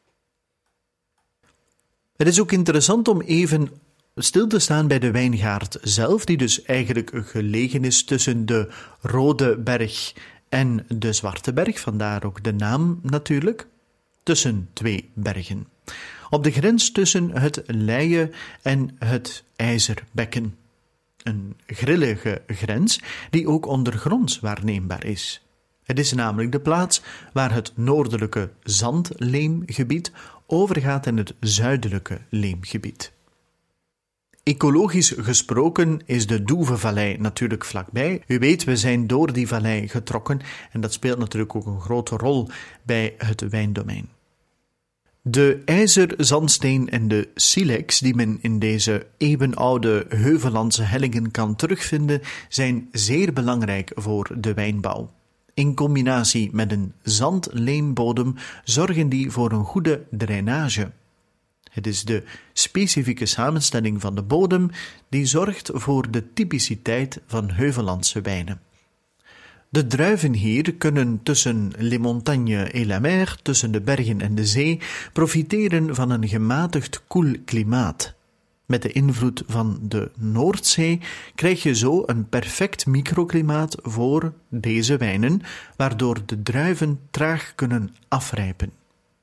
Het is ook interessant om even stil te staan bij de wijngaard zelf, die dus eigenlijk gelegen is tussen de Rode Berg en de Zwarte Berg, vandaar ook de naam natuurlijk, tussen twee bergen. Op de grens tussen het Leie en het IJzerbekken. Een grillige grens die ook ondergronds waarneembaar is. Het is namelijk de plaats waar het noordelijke zandleemgebied overgaat in het zuidelijke leemgebied. Ecologisch gesproken is de Douve-vallei natuurlijk vlakbij. U weet, we zijn door die vallei getrokken en dat speelt natuurlijk ook een grote rol bij het wijndomein. De ijzer, zandsteen en de silex die men in deze eeuwenoude Heuvellandse hellingen kan terugvinden, zijn zeer belangrijk voor de wijnbouw. In combinatie met een zand-leembodem zorgen die voor een goede drainage. Het is de specifieke samenstelling van de bodem die zorgt voor de typiciteit van Heuvellandse wijnen. De druiven hier kunnen tussen les montagnes et la mer, tussen de bergen en de zee, profiteren van een gematigd koel klimaat. Met de invloed van de Noordzee krijg je zo een perfect microklimaat voor deze wijnen, waardoor de druiven traag kunnen afrijpen.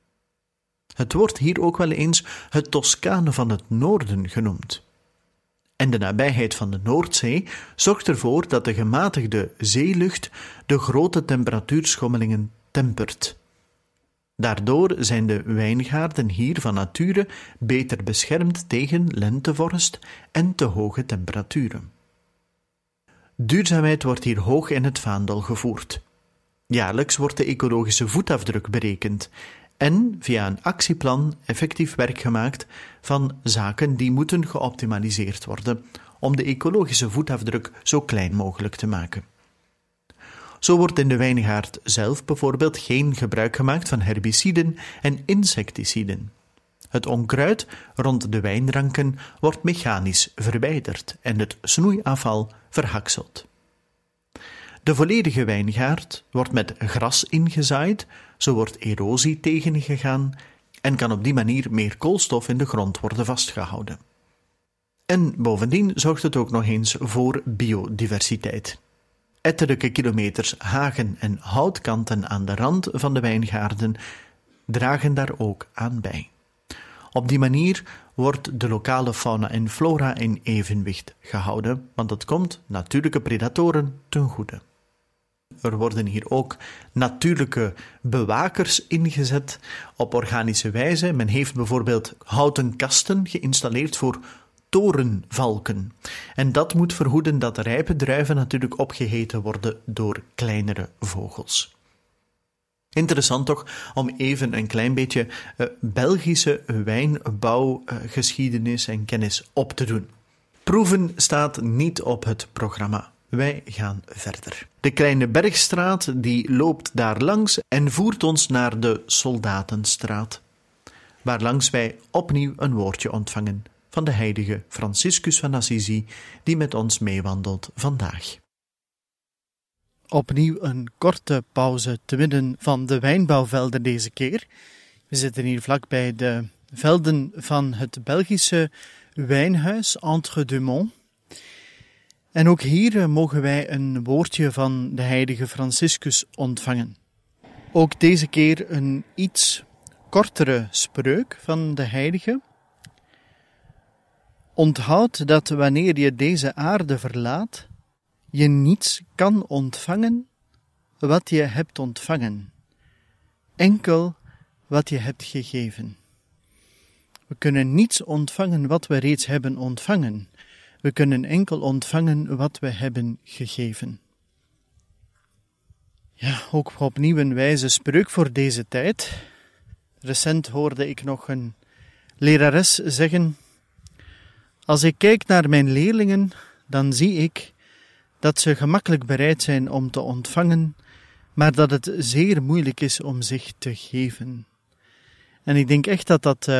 Het wordt hier ook wel eens het Toscane van het noorden genoemd. En de nabijheid van de Noordzee zorgt ervoor dat de gematigde zeelucht de grote temperatuurschommelingen tempert. Daardoor zijn de wijngaarden hier van nature beter beschermd tegen lentevorst en te hoge temperaturen. Duurzaamheid wordt hier hoog in het vaandel gevoerd. Jaarlijks wordt de ecologische voetafdruk berekend en via een actieplan effectief werk gemaakt van zaken die moeten geoptimaliseerd worden om de ecologische voetafdruk zo klein mogelijk te maken. Zo wordt in de wijngaard zelf bijvoorbeeld geen gebruik gemaakt van herbiciden en insecticiden. Het onkruid rond de wijnranken wordt mechanisch verwijderd en het snoeiafval verhakseld. De volledige wijngaard wordt met gras ingezaaid, zo wordt erosie tegengegaan en kan op die manier meer koolstof in de grond worden vastgehouden. En bovendien zorgt het ook nog eens voor biodiversiteit. Ettelijke kilometers hagen en houtkanten aan de rand van de wijngaarden dragen daar ook aan bij. Op die manier wordt de lokale fauna en flora in evenwicht gehouden, want dat komt natuurlijke predatoren ten goede. Er worden hier ook natuurlijke bewakers ingezet op organische wijze. Men heeft bijvoorbeeld houten kasten geïnstalleerd voor torenvalken. En dat moet verhoeden dat rijpe druiven natuurlijk opgegeten worden door kleinere vogels. Interessant toch om even een klein beetje Belgische wijnbouwgeschiedenis en kennis op te doen. Proeven staat niet op het programma. Wij gaan verder. De kleine Bergstraat die loopt daar langs en voert ons naar de Soldatenstraat, waarlangs wij opnieuw een woordje ontvangen van de heilige Franciscus van Assisi, die met ons meewandelt vandaag. Opnieuw een korte pauze te midden van de wijnbouwvelden deze keer. We zitten hier vlakbij de velden van het Belgische wijnhuis Entre-deux-Monts. En ook hier mogen wij een woordje van de heilige Franciscus ontvangen. Ook deze keer een iets kortere spreuk van de heilige. Onthoud dat wanneer je deze aarde verlaat, je niets kan ontvangen wat je hebt ontvangen, enkel wat je hebt gegeven. We kunnen niets ontvangen wat we reeds hebben ontvangen. We kunnen enkel ontvangen wat we hebben gegeven. Ja, ook opnieuw een wijze spreuk voor deze tijd. Recent hoorde ik nog een lerares zeggen: als ik kijk naar mijn leerlingen, dan zie ik dat ze gemakkelijk bereid zijn om te ontvangen, maar dat het zeer moeilijk is om zich te geven. En ik denk echt dat dat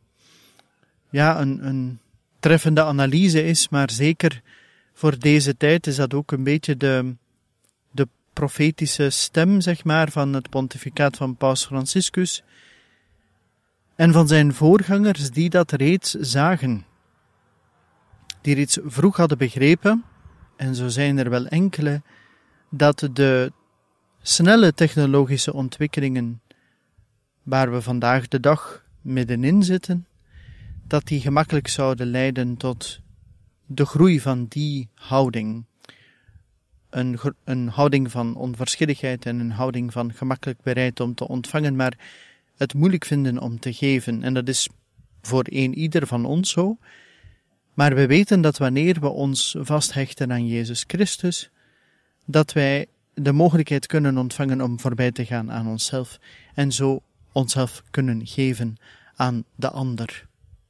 een treffende analyse is, maar zeker voor deze tijd is dat ook een beetje de profetische stem, zeg maar, van het pontificaat van Paus Franciscus en van zijn voorgangers die dat reeds zagen, die reeds vroeg hadden begrepen, en zo zijn er wel enkele, dat de snelle technologische ontwikkelingen waar we vandaag de dag middenin zitten, dat die gemakkelijk zouden leiden tot de groei van die houding. Een houding van onverschilligheid en een houding van gemakkelijk bereid om te ontvangen, maar het moeilijk vinden om te geven. En dat is voor ieder van ons zo. Maar we weten dat wanneer we ons vasthechten aan Jezus Christus, dat wij de mogelijkheid kunnen ontvangen om voorbij te gaan aan onszelf en zo onszelf kunnen geven aan de ander.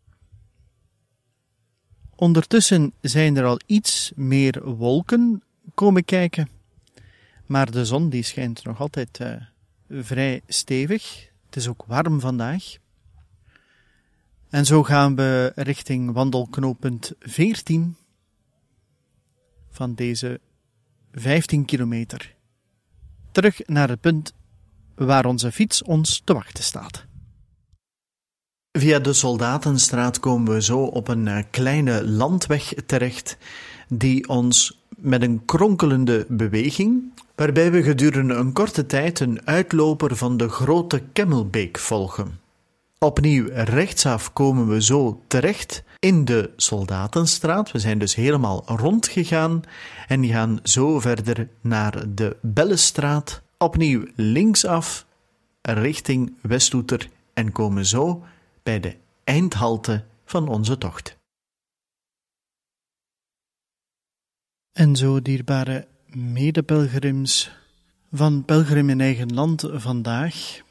Ondertussen zijn er al iets meer wolken komen kijken, maar de zon die schijnt nog altijd vrij stevig. Het is ook warm vandaag. En zo gaan we richting wandelknooppunt 14 van deze 15 kilometer. Terug naar het punt waar onze fiets ons te wachten staat. Via de Soldatenstraat komen we zo op een kleine landweg terecht die ons met een kronkelende beweging, waarbij we gedurende een korte tijd een uitloper van de grote Kemmelbeek volgen. Opnieuw rechtsaf komen we zo terecht in de Soldatenstraat. We zijn dus helemaal rondgegaan en gaan zo verder naar de Bellestraat. Opnieuw linksaf richting Westouter en komen zo bij de eindhalte van onze tocht. En zo, dierbare medepelgrims van Pelgrim in Eigen Land vandaag.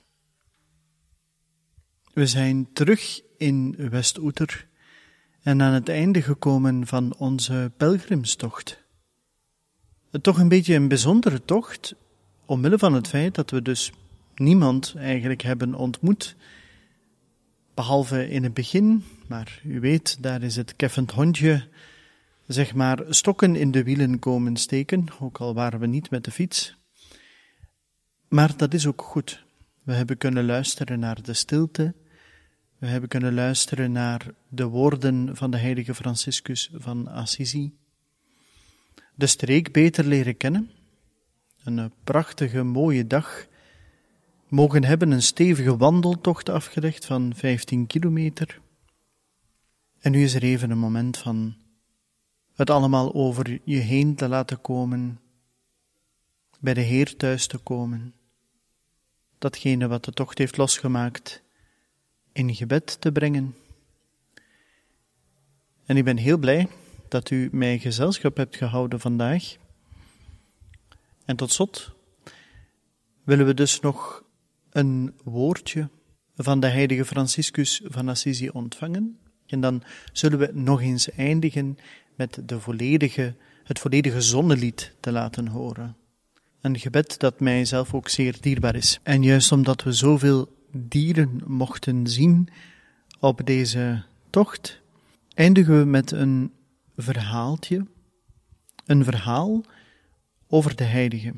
We zijn terug in Westouter en aan het einde gekomen van onze pelgrimstocht. Toch een beetje een bijzondere tocht, omwille van het feit dat we dus niemand eigenlijk hebben ontmoet, behalve in het begin, maar u weet, daar is het keffend hondje, zeg maar, stokken in de wielen komen steken, ook al waren we niet met de fiets. Maar dat is ook goed. We hebben kunnen luisteren naar de stilte. We hebben kunnen luisteren naar de woorden van de heilige Franciscus van Assisi. De streek beter leren kennen. Een prachtige, mooie dag. Mogen hebben een stevige wandeltocht afgelegd van 15 kilometer. En nu is er even een moment van het allemaal over je heen te laten komen. Bij de Heer thuis te komen. Datgene wat de tocht heeft losgemaakt in gebed te brengen. En ik ben heel blij dat u mij gezelschap hebt gehouden vandaag. En tot slot willen we dus nog een woordje van de heilige Franciscus van Assisi ontvangen. En dan zullen we nog eens eindigen met het volledige zonnelied te laten horen. Een gebed dat mij zelf ook zeer dierbaar is. En juist omdat we zoveel dieren mochten zien op deze tocht, eindigen we met een verhaaltje. Een verhaal over de heilige.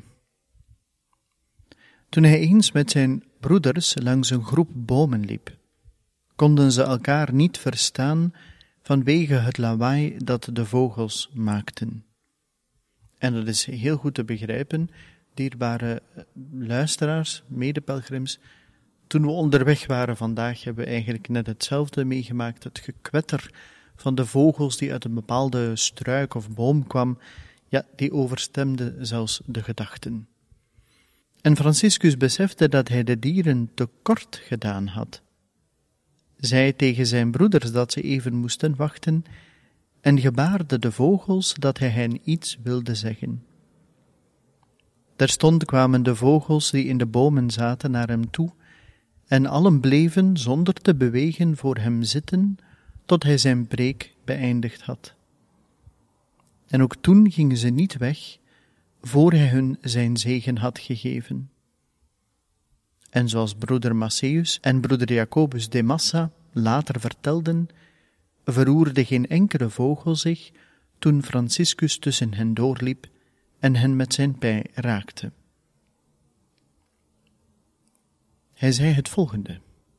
Toen hij eens met zijn broeders langs een groep bomen liep, konden ze elkaar niet verstaan vanwege het lawaai dat de vogels maakten. En dat is heel goed te begrijpen, dierbare luisteraars, medepelgrims. Toen we onderweg waren vandaag, hebben we eigenlijk net hetzelfde meegemaakt. Het gekwetter van de vogels die uit een bepaalde struik of boom kwam, ja, die overstemde zelfs de gedachten. En Franciscus besefte dat hij de dieren tekort gedaan had. Zei tegen zijn broeders dat ze even moesten wachten en gebaarde de vogels dat hij hen iets wilde zeggen. Terstond kwamen de vogels die in de bomen zaten naar hem toe en allen bleven zonder te bewegen voor hem zitten tot hij zijn preek beëindigd had. En ook toen gingen ze niet weg, voor hij hun zijn zegen had gegeven. En zoals broeder Matthäus en broeder Jacobus de Massa later vertelden, verroerde geen enkele vogel zich toen Franciscus tussen hen doorliep en hen met zijn pij raakte. Hij zei het volgende: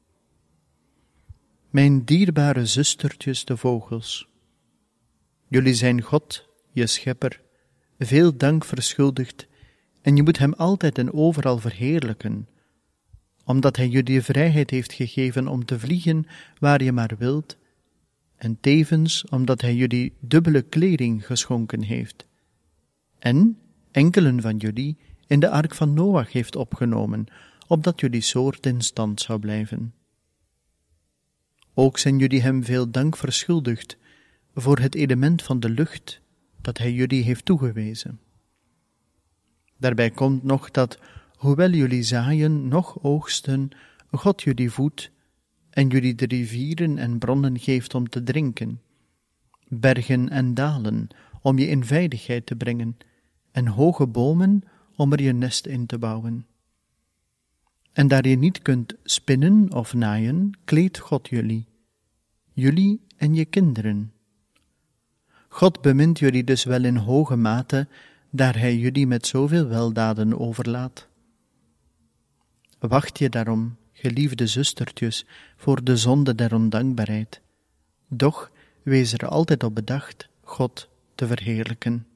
Mijn dierbare zustertjes de vogels, jullie zijn God, je schepper, veel dank verschuldigd en je moet hem altijd en overal verheerlijken, omdat hij jullie de vrijheid heeft gegeven om te vliegen waar je maar wilt, en tevens omdat hij jullie dubbele kleding geschonken heeft, en enkelen van jullie in de ark van Noach heeft opgenomen, opdat jullie soort in stand zou blijven. Ook zijn jullie hem veel dank verschuldigd voor het element van de lucht dat hij jullie heeft toegewezen. Daarbij komt nog dat, hoewel jullie zaaien nog oogsten, God jullie voedt en jullie de rivieren en bronnen geeft om te drinken, bergen en dalen om je in veiligheid te brengen en hoge bomen om er je nest in te bouwen. En daar je niet kunt spinnen of naaien, kleedt God jullie en je kinderen. God bemint jullie dus wel in hoge mate, daar hij jullie met zoveel weldaden overlaat. Wacht je daarom, geliefde zustertjes, voor de zonde der ondankbaarheid. Doch wees er altijd op bedacht God te verheerlijken.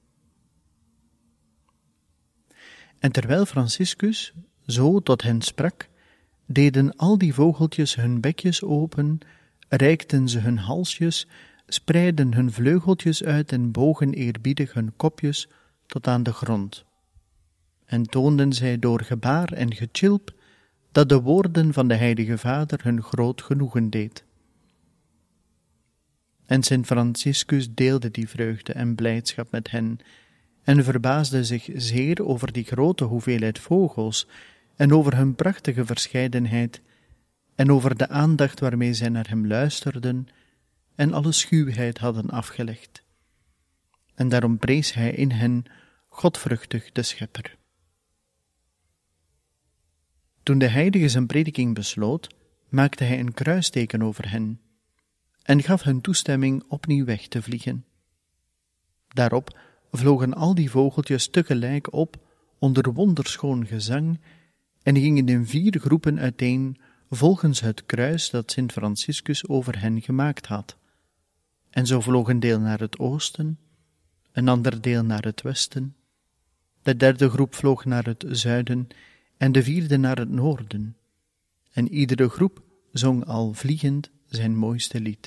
En terwijl Franciscus zo tot hen sprak, deden al die vogeltjes hun bekjes open, reikten ze hun halsjes, spreidden hun vleugeltjes uit en bogen eerbiedig hun kopjes tot aan de grond. En toonden zij door gebaar en getjilp dat de woorden van de Heilige Vader hun groot genoegen deed. En Sint Franciscus deelde die vreugde en blijdschap met hen en verbaasde zich zeer over die grote hoeveelheid vogels en over hun prachtige verscheidenheid en over de aandacht waarmee zij naar hem luisterden en alle schuwheid hadden afgelegd. En daarom prees hij in hen godvruchtig de Schepper. Toen de heilige zijn prediking besloot, maakte hij een kruisteken over hen en gaf hun toestemming opnieuw weg te vliegen. Daarop vlogen al die vogeltjes tegelijk op onder wonderschoon gezang en gingen in 4 groepen uiteen volgens het kruis dat Sint Franciscus over hen gemaakt had. En zo vloog een deel naar het oosten, een ander deel naar het westen, de 3e groep vloog naar het zuiden en de 4e naar het noorden, en iedere groep zong al vliegend zijn mooiste lied.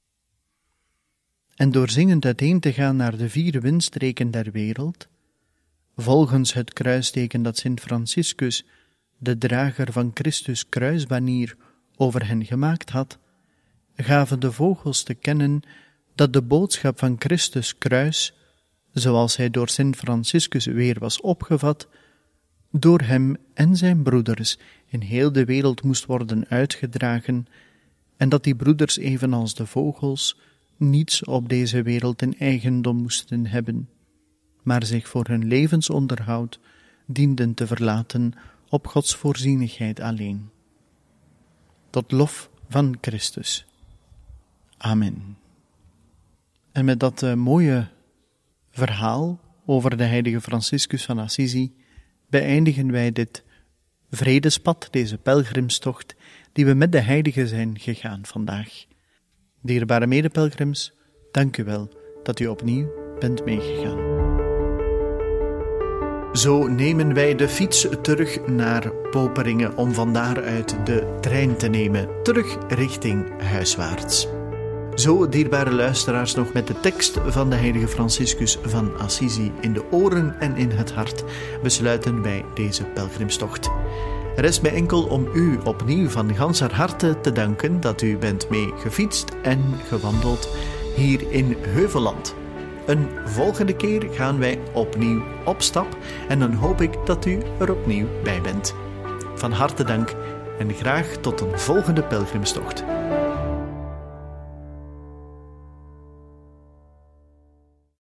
En door zingend uiteen te gaan naar de 4 windstreken der wereld, volgens het kruisteken dat Sint Franciscus, de drager van Christus kruisbanier, over hen gemaakt had, gaven de vogels te kennen dat de boodschap van Christus kruis, zoals hij door Sint Franciscus weer was opgevat, door hem en zijn broeders in heel de wereld moest worden uitgedragen, en dat die broeders evenals de vogels niets op deze wereld in eigendom moesten hebben, maar zich voor hun levensonderhoud dienden te verlaten op Gods voorzienigheid alleen. Tot lof van Christus. Amen. En met dat mooie verhaal over de heilige Franciscus van Assisi beëindigen wij dit vredespad, deze pelgrimstocht, die we met de heilige zijn gegaan vandaag. Dierbare medepelgrims, dank u wel dat u opnieuw bent meegegaan. Zo nemen wij de fiets terug naar Poperingen om van daaruit de trein te nemen, terug richting huiswaarts. Zo, dierbare luisteraars, nog met de tekst van de heilige Franciscus van Assisi in de oren en in het hart, besluiten wij deze pelgrimstocht. Rest mij enkel om u opnieuw van ganser harte te danken dat u bent mee gefietst en gewandeld hier in Heuvelland. Een volgende keer gaan wij opnieuw op stap en dan hoop ik dat u er opnieuw bij bent. Van harte dank en graag tot een volgende pelgrimstocht.